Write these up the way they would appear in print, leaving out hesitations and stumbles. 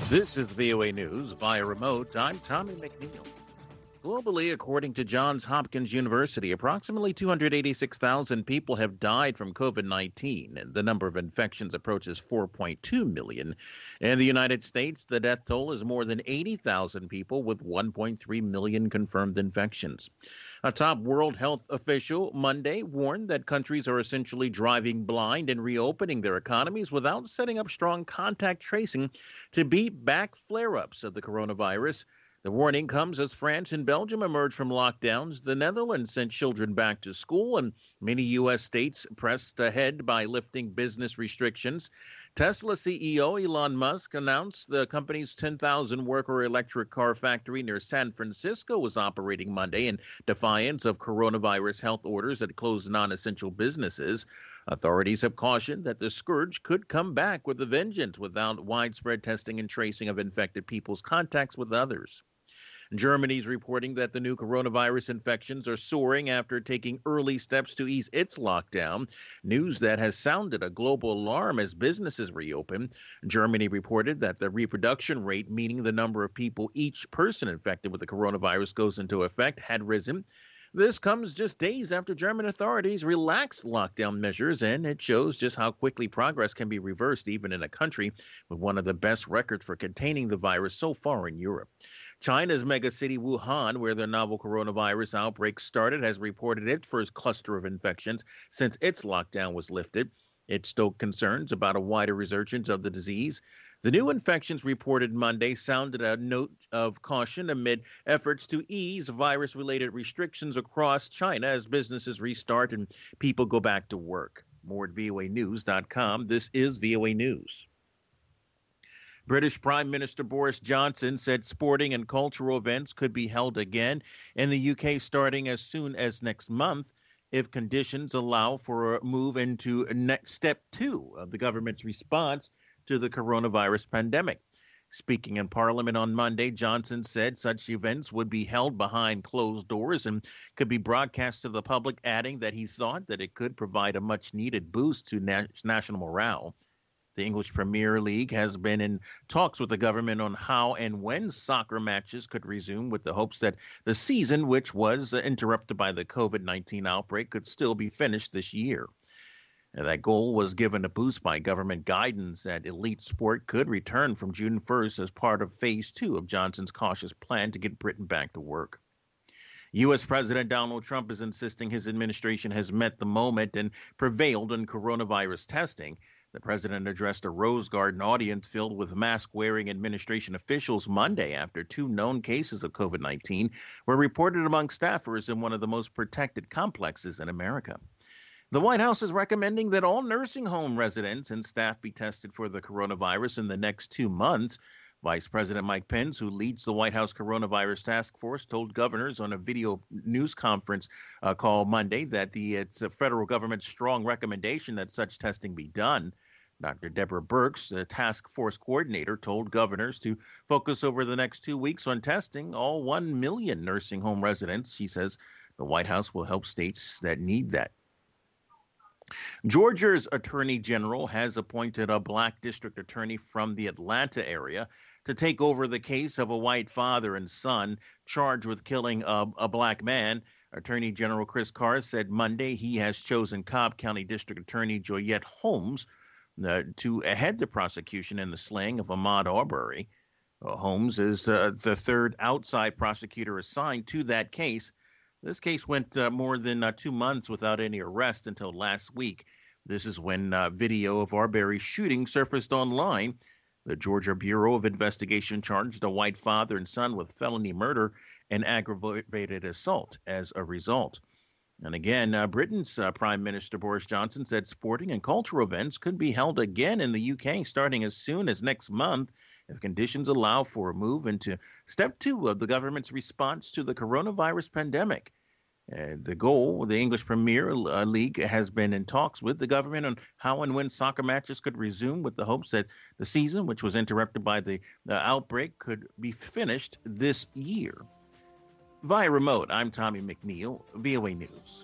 This is VOA News via remote. I'm Tommy McNeil. Globally, according to Johns Hopkins University, approximately 286,000 people have died from COVID-19, and the number of infections approaches 4.2 million. In the United States, the death toll is more than 80,000 people with 1.3 million confirmed infections. A top World Health official Monday warned that countries are essentially driving blind in reopening their economies without setting up strong contact tracing to beat back flare-ups of the coronavirus. The warning comes as France and Belgium emerge from lockdowns. The Netherlands sent children back to school, and many U.S. states pressed ahead by lifting business restrictions. Tesla CEO Elon Musk announced the company's 10,000-worker electric car factory near San Francisco was operating Monday in defiance of coronavirus health orders that closed non-essential businesses. Authorities have cautioned that the scourge could come back with a vengeance without widespread testing and tracing of infected people's contacts with others. Germany's reporting that the new coronavirus infections are soaring after taking early steps to ease its lockdown, news that has sounded a global alarm as businesses reopen. Germany reported that the reproduction rate, meaning the number of people each person infected with the coronavirus goes into effect, had risen. This comes just days after German authorities relaxed lockdown measures, and it shows just how quickly progress can be reversed even in a country with one of the best records for containing the virus so far in Europe. China's megacity Wuhan, where the novel coronavirus outbreak started, has reported its first cluster of infections since its lockdown was lifted. It stoked concerns about a wider resurgence of the disease. The new infections reported Monday sounded a note of caution amid efforts to ease virus-related restrictions across China as businesses restart and people go back to work. More at voanews.com. This is VOA News. British Prime Minister Boris Johnson said sporting and cultural events could be held again in the UK starting as soon as next month if conditions allow for a move into next step 2 of the government's response to the coronavirus pandemic. Speaking in Parliament on Monday, Johnson said such events would be held behind closed doors and could be broadcast to the public, adding that he thought that it could provide a much-needed boost to national morale. The English Premier League has been in talks with the government on how and when soccer matches could resume, with the hopes that the season, which was interrupted by the COVID-19 outbreak, could still be finished this year. And that goal was given a boost by government guidance that elite sport could return from June 1st as part of Phase 2 of Johnson's cautious plan to get Britain back to work. U.S. President Donald Trump is insisting his administration has met the moment and prevailed on coronavirus testing. The president addressed a Rose Garden audience filled with mask-wearing administration officials Monday after 2 known cases of COVID-19 were reported among staffers in one of the most protected complexes in America. The White House is recommending that all nursing home residents and staff be tested for the coronavirus in the next 2 months. Vice President Mike Pence, who leads the White House Coronavirus Task Force, told governors on a video news conference call Monday that it's the federal government's strong recommendation that such testing be done. Dr. Deborah Birx, the task force coordinator, told governors to focus over the next 2 weeks on testing all 1 million nursing home residents. She says the White House will help states that need that. Georgia's attorney general has appointed a black district attorney from the Atlanta area to take over the case of a white father and son charged with killing a black man. Attorney General Chris Carr said Monday he has chosen Cobb County District Attorney Joyette Holmes to head the prosecution in the slaying of Ahmaud Arbery. Holmes is the third outside prosecutor assigned to that case. This case went more than 2 months without any arrest until last week. This is when video of Arbery's shooting surfaced online. The Georgia Bureau of Investigation charged a white father and son with felony murder and aggravated assault as a result. And again, Britain's Prime Minister Boris Johnson said sporting and cultural events could be held again in the UK starting as soon as next month if conditions allow for a move into step 2 of the government's response to the coronavirus pandemic. The goal, the English Premier League has been in talks with the government on how and when soccer matches could resume, with the hopes that the season, which was interrupted by the outbreak, could be finished this year. Via remote, I'm Tommy McNeil, VOA News.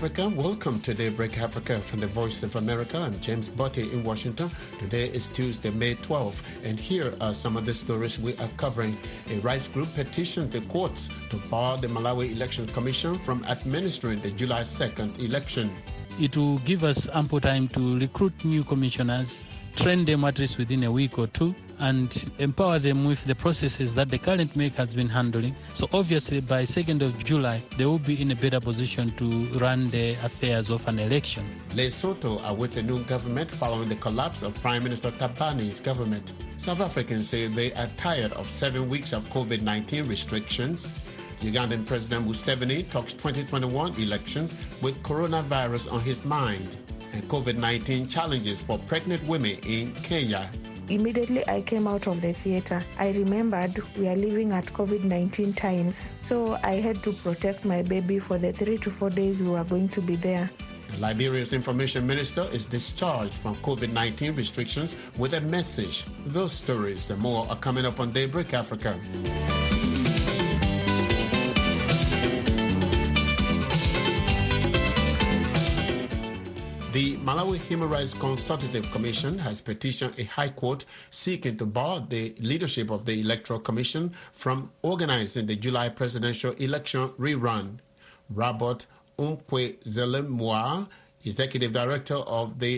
Africa. Welcome to Daybreak Africa from the Voice of America. I'm James Botte in Washington. Today is Tuesday, May 12th, and here are some of the stories we are covering. A rights group petitioned the courts to bar the Malawi Election Commission from administering the July 2nd election. It will give us ample time to recruit new commissioners, train them at least within a week or two, and empower them with the processes that the current MEC has been handling. So obviously by 2nd of July, they will be in a better position to run the affairs of an election. Lesotho awaits a new government following the collapse of Prime Minister Tabani's government. South Africans say they are tired of 7 weeks of COVID-19 restrictions. Ugandan President Museveni talks 2021 elections with coronavirus on his mind. And COVID-19 challenges for pregnant women in Kenya. Immediately I came out of the theater, I remembered we are living at COVID-19 times. So I had to protect my baby for the 3 to 4 days we were going to be there. Liberia's information minister is discharged from COVID-19 restrictions with a message. Those stories and more are coming up on Daybreak Africa. The Malawi Human Rights Consultative Commission has petitioned a high court seeking to bar the leadership of the Electoral Commission from organizing the July presidential election rerun. Robert Umkwe-Zelemwa, Executive Director of the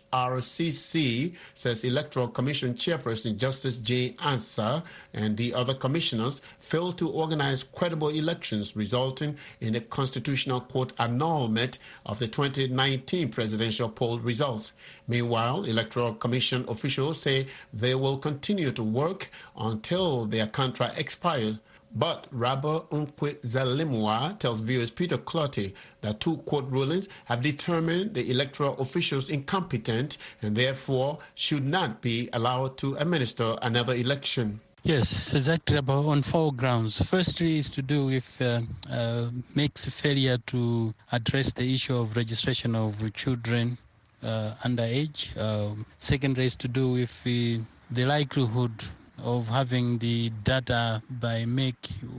HRCC, says Electoral Commission Chairperson Justice Jane Ansah and the other commissioners failed to organize credible elections, resulting in a Constitutional Court annulment of the 2019 presidential poll results. Meanwhile, Electoral Commission officials say they will continue to work until their contract expires. But Rabba Umkwe-Zelemwa tells viewers Peter Clotty that 2 court rulings have determined the electoral officials incompetent and therefore should not be allowed to administer another election. Yes, it's exactly about on 4 grounds. Firstly is to do with MEC's failure to address the issue of registration of children underage. Secondly is to do with the likelihood of having the data by MEC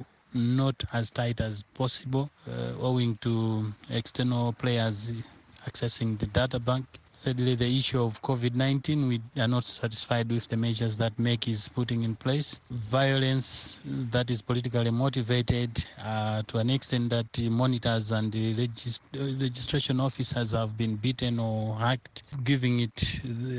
not as tight as possible, owing to external players accessing the data bank. Thirdly, the issue of COVID-19, we are not satisfied with the measures that MEC is putting in place. Violence that is politically motivated to an extent that the monitors and the registration officers have been beaten or hacked, giving it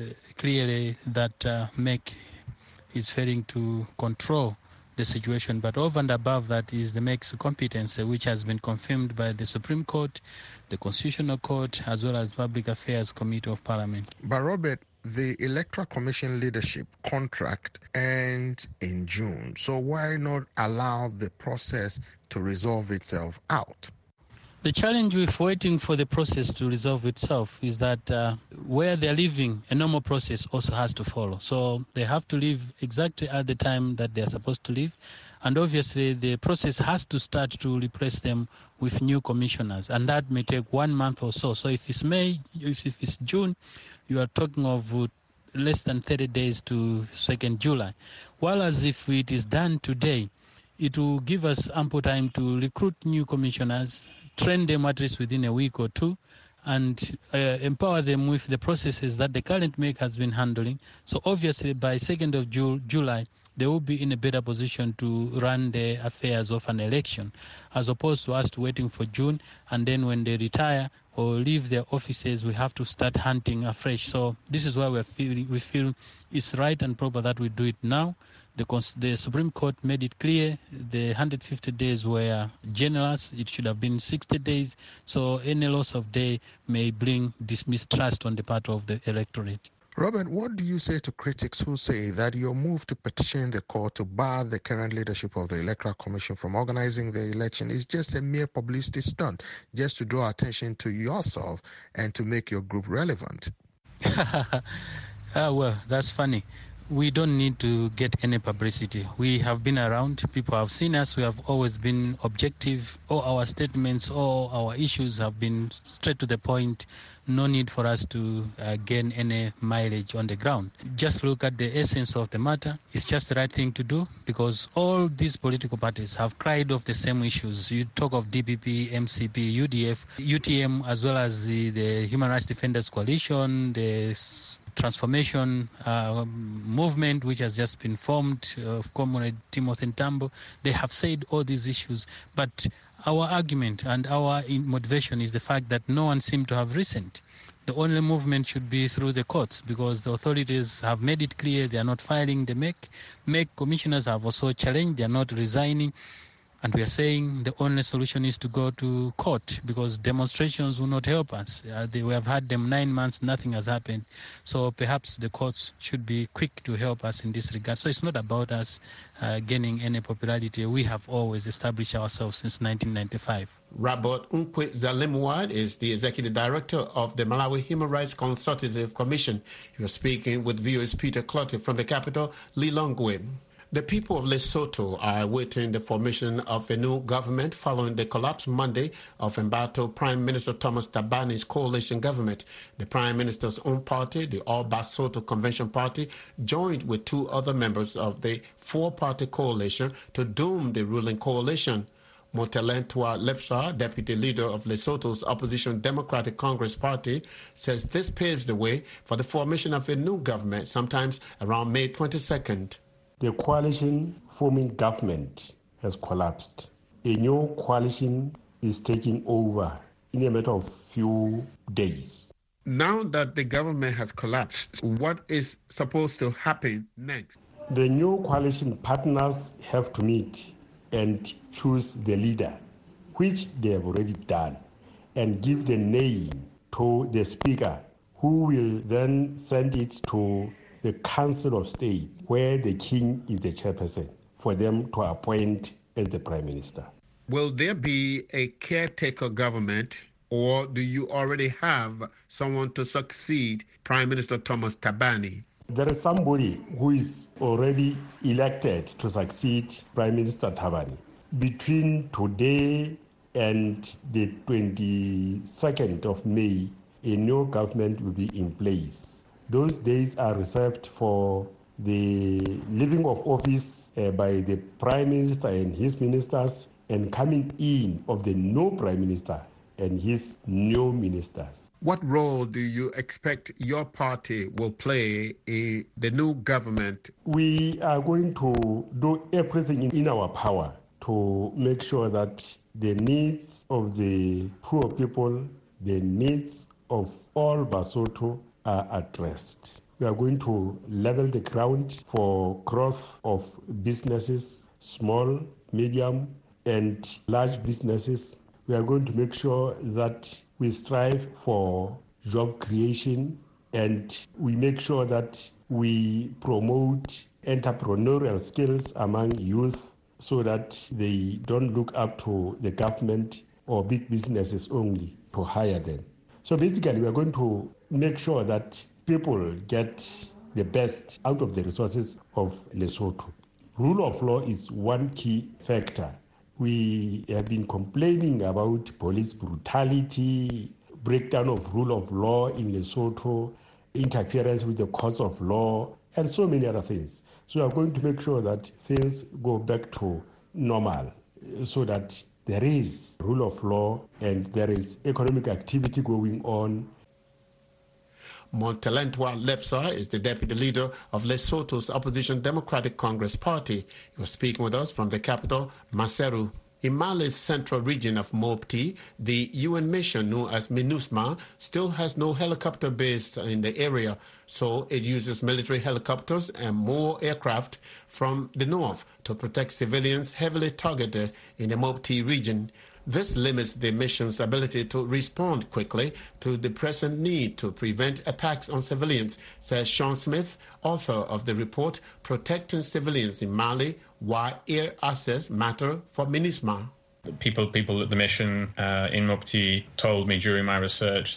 clearly that MEC is failing to control the situation. But over and above that is the MEC's competence, which has been confirmed by the Supreme Court, the Constitutional Court, as well as Public Affairs Committee of Parliament. But Robert, the Electoral Commission leadership contract ends in June. So why not allow the process to resolve itself out? The challenge with waiting for the process to resolve itself is that where they're leaving, a normal process also has to follow. So they have to leave exactly at the time that they're supposed to leave. And obviously the process has to start to replace them with new commissioners. And that may take 1 month or so. So if it's May, if it's June, you are talking of less than 30 days to 2nd July. While as if it is done today, it will give us ample time to recruit new commissioners, train them at least within a week or two, and empower them with the processes that the current MEC has been handling. So obviously by 2nd of July, they will be in a better position to run the affairs of an election, as opposed to us waiting for June, and then when they retire or leave their offices, we have to start hunting afresh. So this is why we feel it's right and proper that we do it now. The Supreme Court made it clear the 150 days were generous. It should have been 60 days. So any loss of day may bring mistrust on the part of the electorate. Robert, what do you say to critics who say that your move to petition the court to bar the current leadership of the Electoral Commission from organizing the election is just a mere publicity stunt, just to draw attention to yourself and to make your group relevant? Well, that's funny. We don't need to get any publicity. We have been around. People have seen us. We have always been objective. All our statements, all our issues have been straight to the point. No need for us to gain any mileage on the ground. Just look at the essence of the matter. It's just the right thing to do because all these political parties have cried of the same issues. You talk of DPP, MCP, UDF, UTM, as well as the Human Rights Defenders Coalition, the transformation movement which has just been formed of Comrade Timothy Ntambo. They have said all these issues, but our argument and our motivation is the fact that no one seemed to have listened. The only movement should be through the courts because the authorities have made it clear they are not filing the MEC commissioners have also challenged, they are not resigning. And we are saying the only solution is to go to court because demonstrations will not help us. We have had them 9 months, nothing has happened. So perhaps the courts should be quick to help us in this regard. So it's not about us gaining any popularity. We have always established ourselves since 1995. Robert Unkwe Zalimwad is the executive director of the Malawi Human Rights Consultative Commission. You're speaking with viewers Peter Clottey from the capital, Lilongwe. The people of Lesotho are awaiting the formation of a new government following the collapse Monday of embattled Prime Minister Thomas Thabani's coalition government. The Prime Minister's own party, the All Basotho Convention Party, joined with two other members of the four-party coalition to doom the ruling coalition. Motelentwa Lepsa, deputy leader of Lesotho's opposition Democratic Congress Party, says this paves the way for the formation of a new government sometimes around May 22nd. The coalition forming government has collapsed. A new coalition is taking over in a matter of few days. Now that the government has collapsed, what is supposed to happen next? The new coalition partners have to meet and choose the leader, which they have already done, and give the name to the speaker, who will then send it to the Council of State, where the king is the chairperson, for them to appoint as the prime minister. Will there be a caretaker government, or do you already have someone to succeed Prime Minister Thomas Thabani? There is somebody who is already elected to succeed Prime Minister Thabani. Between today and the 22nd of May, a new government will be in place. Those days are reserved for the leaving of office by the Prime Minister and his ministers and coming in of the new Prime Minister and his new ministers. What role do you expect your party will play in the new government? We are going to do everything in our power to make sure that the needs of the poor people, the needs of all Basotho are addressed. We are going to level the ground for growth of businesses, small, medium, and large businesses. We are going to make sure that we strive for job creation, and we make sure that we promote entrepreneurial skills among youth so that they don't look up to the government or big businesses only to hire them. So basically, we are going to make sure that people get the best out of the resources of Lesotho. Rule of law is one key factor. We have been complaining about police brutality, breakdown of rule of law in Lesotho, interference with the courts of law, and so many other things. So we are going to make sure that things go back to normal so that there is rule of law and there is economic activity going on. Motelentwa Lepsa is the deputy leader of Lesotho's opposition Democratic Congress Party. You're speaking with us from the capital, Maseru. In Mali's central region of Mopti, the UN mission known as MINUSMA still has no helicopter base in the area, so it uses military helicopters and more aircraft from the north to protect civilians heavily targeted in the Mopti region. This limits the mission's ability to respond quickly to the present need to prevent attacks on civilians, says Sean Smith, author of the report Protecting Civilians in Mali, Why Air Access Matter for MINUSMA. People at the mission in Mopti told me during my research that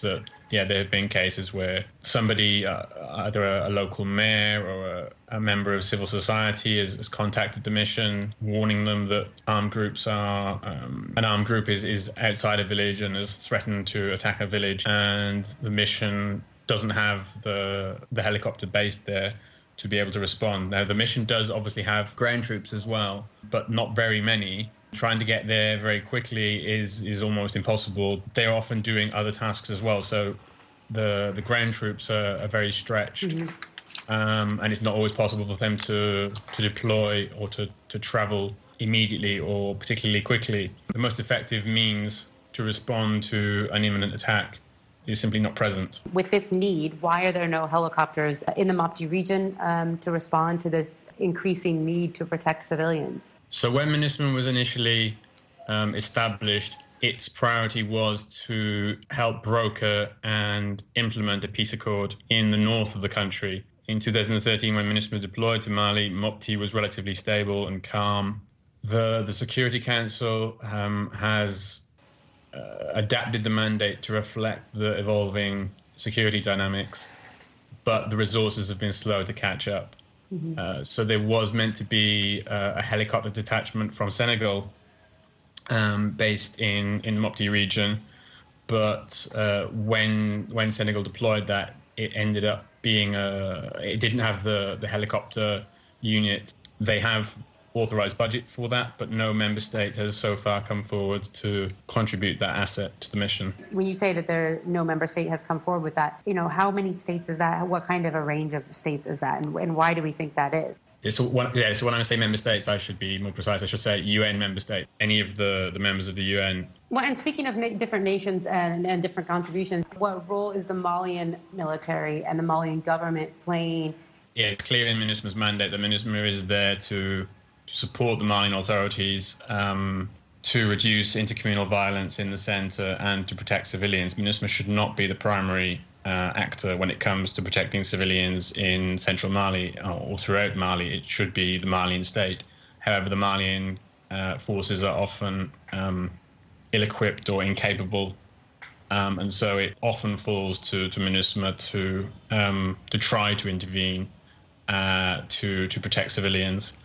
there have been cases where somebody, either a local mayor or a member of civil society has contacted the mission, warning them that armed groups an armed group is outside a village and has threatened to attack a village, and the mission doesn't have the helicopter based there to be able to respond. Now, the mission does obviously have ground troops as well, but not very many. Trying to get there very quickly is almost impossible. They're often doing other tasks as well, so the ground troops are very stretched, and it's not always possible for them to deploy or to travel immediately or particularly quickly. The most effective means to respond to an imminent attack is simply not present. With this need, why are there no helicopters in the Mopti region to respond to this increasing need to protect civilians? So when MINUSMA was initially established, its priority was to help broker and implement a peace accord in the north of the country. In 2013, when MINUSMA deployed to Mali, Mopti was relatively stable and calm. The Security Council has adapted the mandate to reflect the evolving security dynamics, but the resources have been slow to catch up. So there was meant to be a helicopter detachment from Senegal based in the Mopti region, but when Senegal deployed that, it ended up being it didn't have the helicopter unit. They have authorized budget for that, but no member state has so far come forward to contribute that asset to the mission. When you say that no member state has come forward with that, how many states is that? What kind of a range of states is that, and why do we think that is? So when I say member states, I should be more precise. I should say UN member state, any of the members of the UN. Well, and speaking of different nations and different contributions, what role is the Malian military and the Malian government playing? Yeah, it's clear in MINUSMA's mandate that MINUSMA is there to support the Malian authorities to reduce intercommunal violence in the centre and to protect civilians. MINUSMA should not be the primary actor when it comes to protecting civilians in central Mali or throughout Mali. It should be the Malian state. However, the Malian forces are often ill-equipped or incapable, and so it often falls to MINUSMA to try to intervene to protect civilians.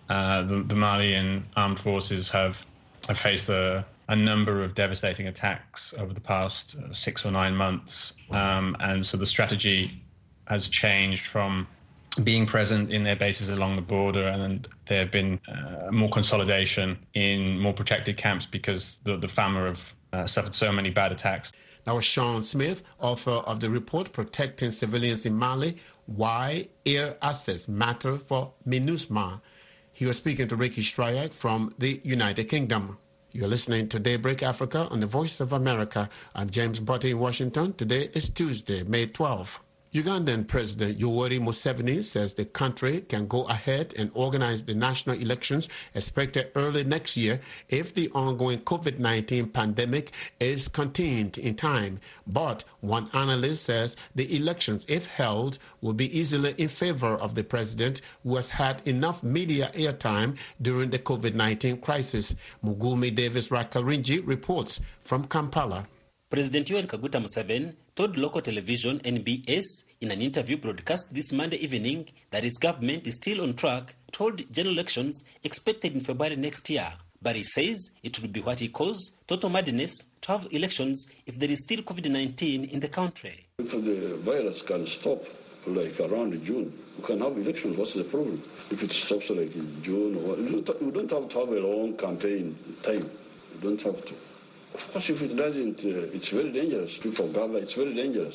The Malian armed forces have faced a number of devastating attacks over the past 6 or 9 months, and so the strategy has changed from being present in their bases along the border, and there have been more consolidation in more protected camps because the FAMA have suffered so many bad attacks. That was Sean Smith, author of the report Protecting Civilians in Mali, Why Air Assets Matter for MINUSMA. He was speaking to Ricky Stryak from the United Kingdom. You're listening to Daybreak Africa on the Voice of America. I'm James Botte in Washington. Today is Tuesday, May 12. Ugandan President Yoweri Museveni says the country can go ahead and organize the national elections expected early next year if the ongoing COVID-19 pandemic is contained in time. But one analyst says the elections, if held, will be easily in favor of the president, who has had enough media airtime during the COVID-19 crisis. Mugumi Davis Rakarinji reports from Kampala. President Yoweri Kaguta Museveni told local television NBS in an interview broadcast this Monday evening that his government is still on track to hold general elections expected in February next year. But he says it would be what he calls total madness to have elections if there is still COVID-19 in the country. If the virus can stop like around June, we can have elections. What's the problem? If it stops like in June, you don't have to have a long campaign time. You don't have to. Of course, if it doesn't, it's very dangerous. For Ghana, it's very dangerous.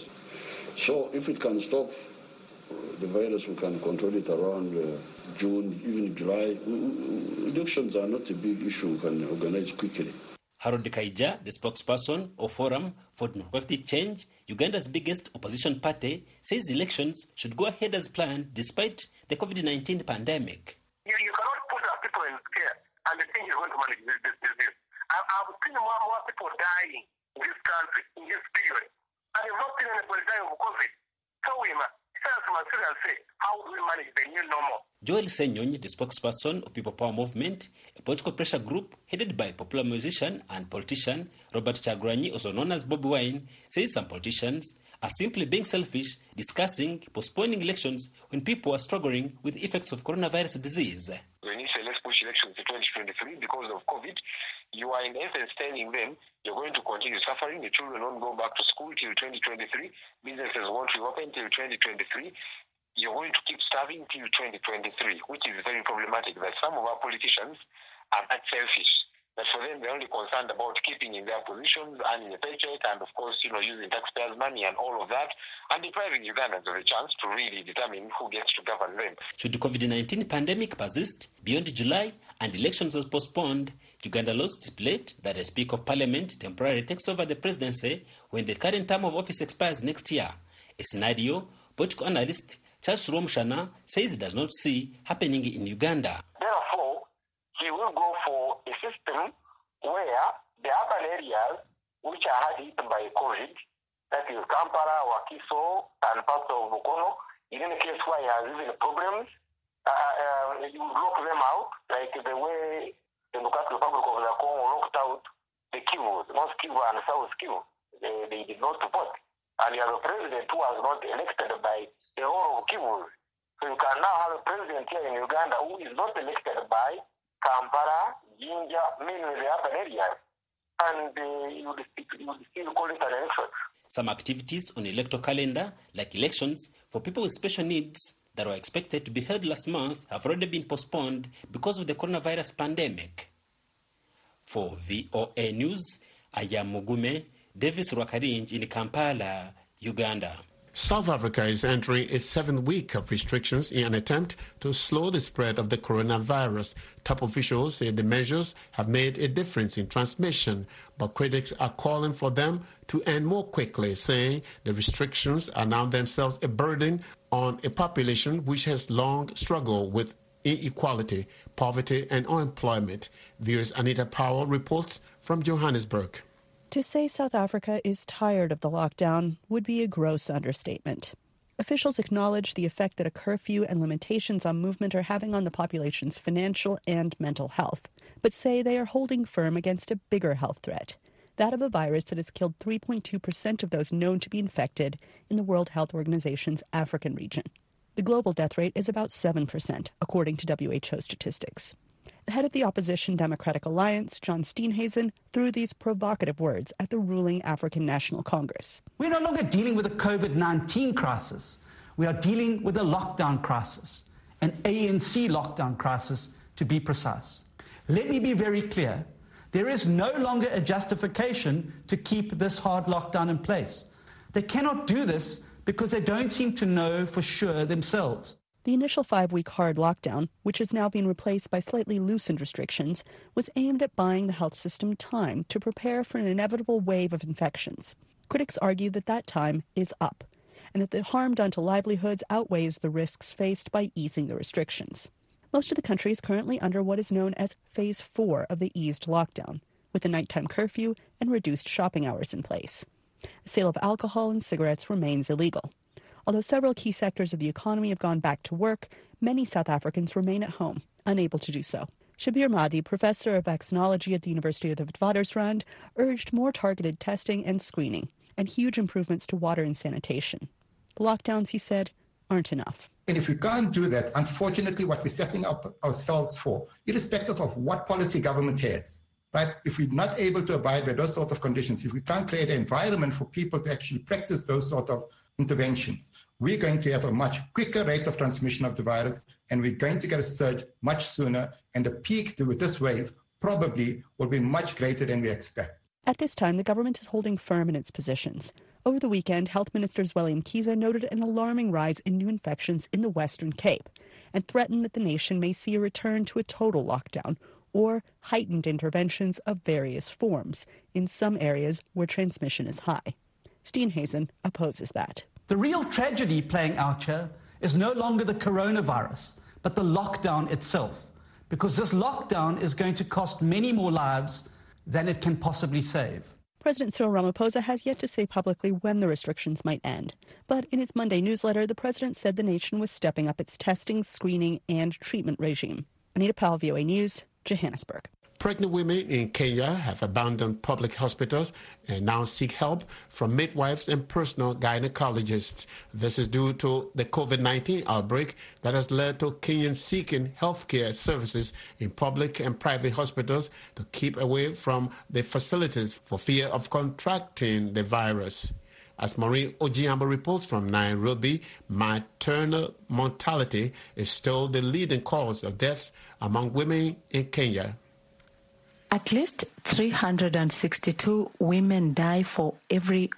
So if it can stop the virus, we can control it around June, even July. Elections are not a big issue. We can organize quickly. Harold Kaija, the spokesperson of Forum for Democratic Change, Uganda's biggest opposition party, says elections should go ahead as planned despite the COVID-19 pandemic. You cannot put our people in scare and think you're going to manage this. I've seen more people dying in this country in this period. And I've not seen anybody dying of COVID. So we must say, how do we manage the new normal? Joel Senyonyi, the spokesperson of People Power Movement, a political pressure group headed by popular musician and politician Robert Kyagulanyi, also known as Bobi Wine, says some politicians are simply being selfish, discussing postponing elections when people are struggling with the effects of coronavirus disease. When you say let's push elections to 2023 because of COVID, you are in essence telling them you're going to continue suffering. The children won't go back to school till 2023. Businesses won't reopen till 2023. You're going to keep starving till 2023, which is very problematic. That some of our politicians are that selfish. That for them, they're only concerned about keeping in their positions, earning a paycheck, and of course, using taxpayers' money and all of that, and depriving Ugandans of a chance to really determine who gets to govern them. Should the COVID-19 pandemic persist beyond July and elections was postponed, Uganda laws stipulate that a Speaker of Parliament temporarily takes over the presidency when the current term of office expires next year. A scenario political analyst Charles Romshana says he does not see happening in Uganda. Therefore, he will go for a system where the urban areas which are hard hit by COVID, that is Kampala, Wakiso, and parts of Bukono, in any case where he has even problems, you will lock them out, like the way the Democratic Republic of the Congo locked out the Kivus, North Kivu and South Kivu. They did not vote. And you have a president who was not elected by the whole of Kivu. So you can now have a president here in Uganda who is not elected by Kampala, Jinja, mainly the urban areas. And you would still call it an election. Some activities on the electoral calendar, like elections for people with special needs that were expected to be held last month, have already been postponed because of the coronavirus pandemic. For VOA News, I am Mugume Davis Rwakarinj in Kampala, Uganda. South Africa is entering a 7th week of restrictions in an attempt to slow the spread of the coronavirus. Top officials say the measures have made a difference in transmission, but critics are calling for them to end more quickly, saying the restrictions are now themselves a burden on a population which has long struggled with inequality, poverty, and unemployment. Viewers Anita Powell reports from Johannesburg. To say South Africa is tired of the lockdown would be a gross understatement. Officials acknowledge the effect that a curfew and limitations on movement are having on the population's financial and mental health, but say they are holding firm against a bigger health threat, that of a virus that has killed 3.2% of those known to be infected in the World Health Organization's African region. The global death rate is about 7%, according to WHO statistics. The head of the opposition Democratic Alliance, John Steenhuisen, threw these provocative words at the ruling African National Congress. We're no longer dealing with a COVID-19 crisis. We are dealing with a lockdown crisis, an ANC lockdown crisis, to be precise. Let me be very clear. There is no longer a justification to keep this hard lockdown in place. They cannot do this because they don't seem to know for sure themselves. The initial 5-week hard lockdown, which has now been replaced by slightly loosened restrictions, was aimed at buying the health system time to prepare for an inevitable wave of infections. Critics argue that that time is up, and that the harm done to livelihoods outweighs the risks faced by easing the restrictions. Most of the country is currently under what is known as Phase 4 of the eased lockdown, with a nighttime curfew and reduced shopping hours in place. The sale of alcohol and cigarettes remains illegal. Although several key sectors of the economy have gone back to work, many South Africans remain at home, unable to do so. Shabir Mahdi, professor of vaccinology at the University of the Witwatersrand, urged more targeted testing and screening, and huge improvements to water and sanitation. The lockdowns, he said, aren't enough. And if we can't do that, unfortunately, what we're setting up ourselves for, irrespective of what policy government has, right? If we're not able to abide by those sort of conditions, if we can't create an environment for people to actually practice those sort of interventions, we're going to have a much quicker rate of transmission of the virus, and we're going to get a surge much sooner, and the peak with this wave probably will be much greater than we expect. At this time, the government is holding firm in its positions. Over the weekend, Health Minister Zweli Mkhize noted an alarming rise in new infections in the Western Cape and threatened that the nation may see a return to a total lockdown or heightened interventions of various forms in some areas where transmission is high. Steenhuisen opposes that. The real tragedy playing out here is no longer the coronavirus, but the lockdown itself, because this lockdown is going to cost many more lives than it can possibly save. President Cyril Ramaphosa has yet to say publicly when the restrictions might end. But in its Monday newsletter, the president said the nation was stepping up its testing, screening, and treatment regime. Anita Powell, VOA News, Johannesburg. Pregnant women in Kenya have abandoned public hospitals and now seek help from midwives and personal gynecologists. This is due to the COVID-19 outbreak that has led to Kenyans seeking healthcare services in public and private hospitals to keep away from the facilities for fear of contracting the virus. As Maureen Ojiambo reports from Nairobi, maternal mortality is still the leading cause of deaths among women in Kenya. At least 362 women die for every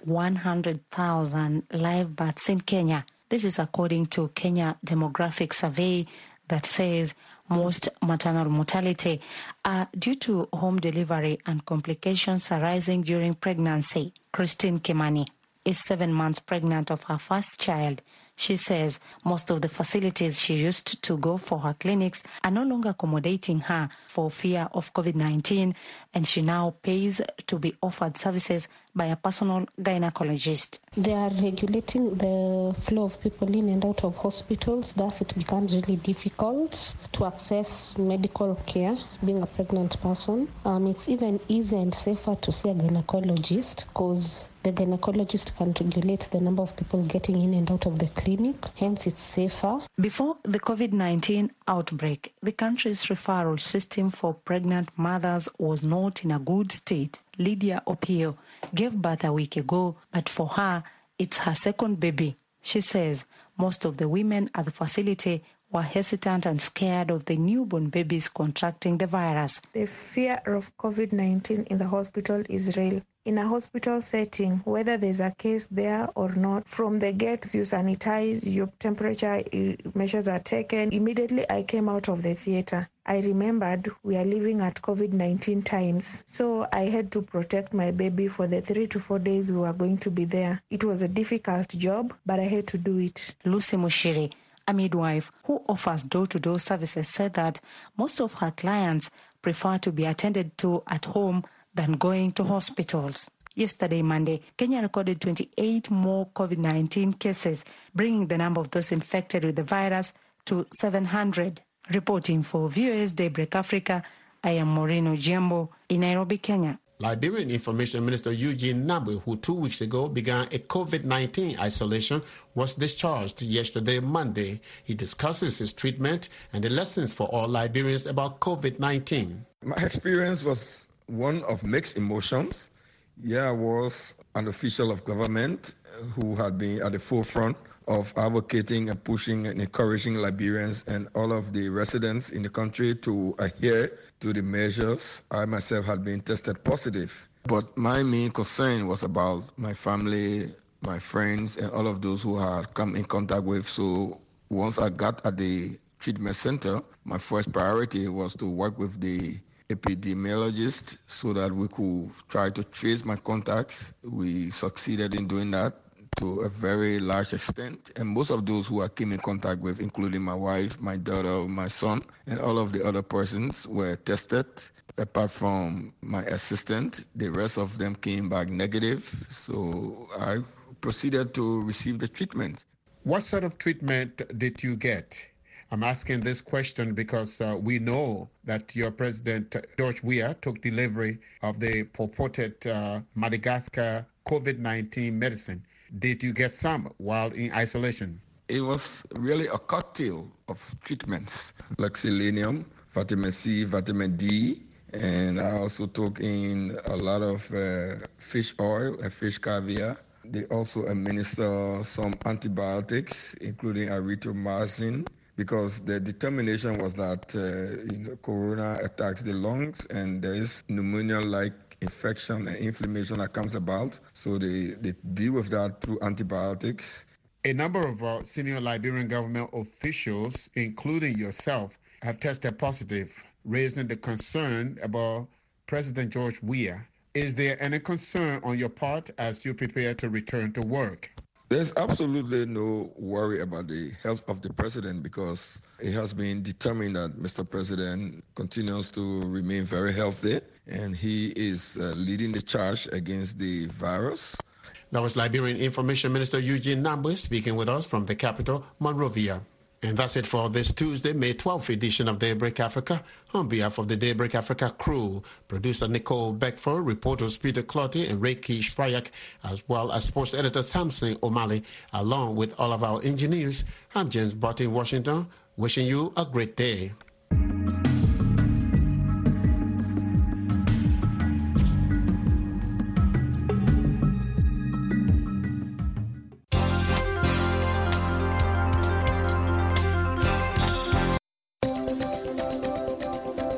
100,000 live births in Kenya. This is according to Kenya Demographic Survey that says most maternal mortality are due to home delivery and complications arising during pregnancy. Christine Kimani is 7 months pregnant of her first child. She says most of the facilities she used to go for her clinics are no longer accommodating her for fear of COVID-19, and she now pays to be offered services by a personal gynecologist. They are regulating the flow of people in and out of hospitals, thus it becomes really difficult to access medical care being a pregnant person. It's even easier and safer to see a gynecologist because the gynecologist can regulate the number of people getting in and out of the clinic, hence it's safer. Before the COVID-19 outbreak, the country's referral system for pregnant mothers was not in a good state. Lydia Opio gave birth a week ago, but for her, it's her second baby. She says most of the women at the facility were hesitant and scared of the newborn babies contracting the virus. The fear of COVID-19 in the hospital is real. In a hospital setting, whether there's a case there or not, from the gates you sanitize, your temperature measures are taken. Immediately I came out of the theater. I remembered we are living at COVID-19 times, so I had to protect my baby for the 3 to 4 days we were going to be there. It was a difficult job, but I had to do it. Lucy Mushiri, a midwife who offers door-to-door services, said that most of her clients prefer to be attended to at home than going to hospitals. Yesterday, Monday, Kenya recorded 28 more COVID-19 cases, bringing the number of those infected with the virus to 700. Reporting for VOS Daybreak Africa, I am Maureen Ojiambo in Nairobi, Kenya. Liberian Information Minister Eugene Nabwe, who 2 weeks ago began a COVID-19 isolation, was discharged yesterday, Monday. He discusses his treatment and the lessons for all Liberians about COVID-19. My experience was one of mixed emotions. I was an official of government who had been at the forefront of advocating and pushing and encouraging Liberians and all of the residents in the country to adhere to the measures. I myself had been tested positive. But my main concern was about my family, my friends, and all of those who had come in contact with. So once I got at the treatment center, my first priority was to work with the epidemiologist so that we could try to trace my contacts. We succeeded in doing that to a very large extent. And most of those who I came in contact with, including my wife, my daughter, my son, and all of the other persons were tested. Apart from my assistant, the rest of them came back negative. So I proceeded to receive the treatment. What sort of treatment did you get? I'm asking this question because we know that your president, George Weah, took delivery of the purported Madagascar COVID-19 medicine. Did you get some while in isolation? It was really a cocktail of treatments like selenium, vitamin C, vitamin D, and I also took in a lot of fish oil and fish caviar. They also administer some antibiotics, including erythromycin, because the determination was that corona attacks the lungs and there is pneumonia-like infection and inflammation that comes about. So they deal with that through antibiotics. A number of senior Liberian government officials, including yourself, have tested positive, raising the concern about President George Weah. Is there any concern on your part as you prepare to return to work? There's absolutely no worry about the health of the president because it has been determined that Mr. President continues to remain very healthy and he is leading the charge against the virus. That was Liberian Information Minister Eugene Nabwe speaking with us from the capital, Monrovia. And that's it for this Tuesday, May 12th edition of Daybreak Africa. On behalf of the Daybreak Africa crew, producer Nicole Beckford, reporters Peter Clotty and Reiki Shrayak, as well as sports editor Samson O'Malley, along with all of our engineers, I'm James Bott in Washington, wishing you a great day.